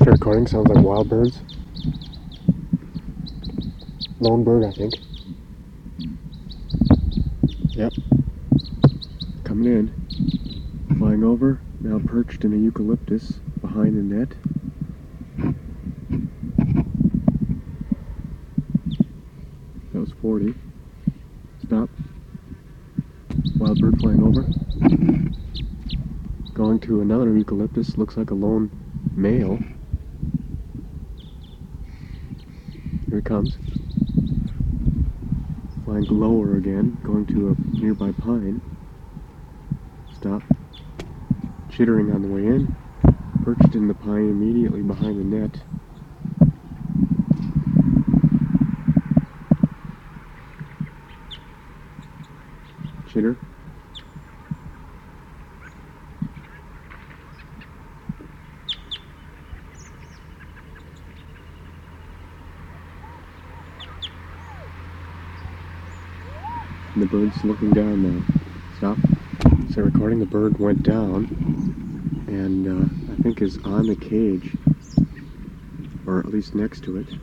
Start recording. Sounds like wild birds. Lone bird, I think. Yep. Coming in. Flying over. Now perched in a eucalyptus behind the net. That was 40. Stop. Wild bird flying over. Going to another eucalyptus. Looks like a lone male. Here it comes. Flying lower again. Going to a nearby pine. Stop. Chittering on the way in. Perched in the pine immediately behind the net. Chitter. And the bird's looking down now. Stop. So recording, the bird went down and I think is on the cage, or at least next to it.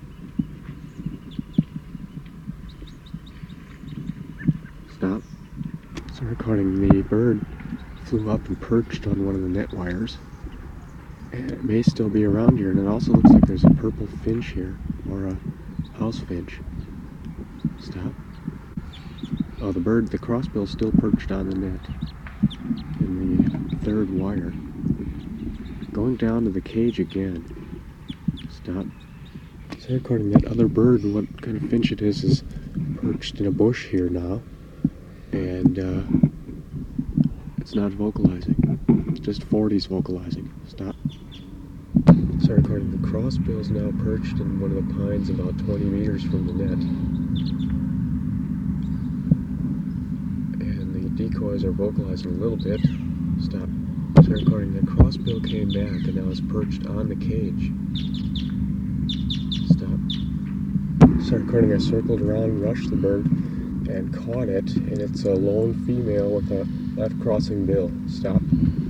Stop. So recording, the bird flew up and perched on one of the net wires. And it may still be around here, and it also looks like there's a purple finch here, or a house finch. Stop. Oh, the crossbill's still perched on the net in the third wire. Going down to the cage again. Stop. So recording, that other bird, what kind of finch it is perched in a bush here now. And it's not vocalizing. Just 40's vocalizing. Stop. So recording, the crossbill's now perched in one of the pines about 20 meters from the net. Decoys are vocalizing a little bit. Stop. Start recording. The crossbill came back and now is perched on the cage. Stop. Start recording. I circled around, rushed the bird, and caught it, and it's a lone female with a left crossing bill. Stop.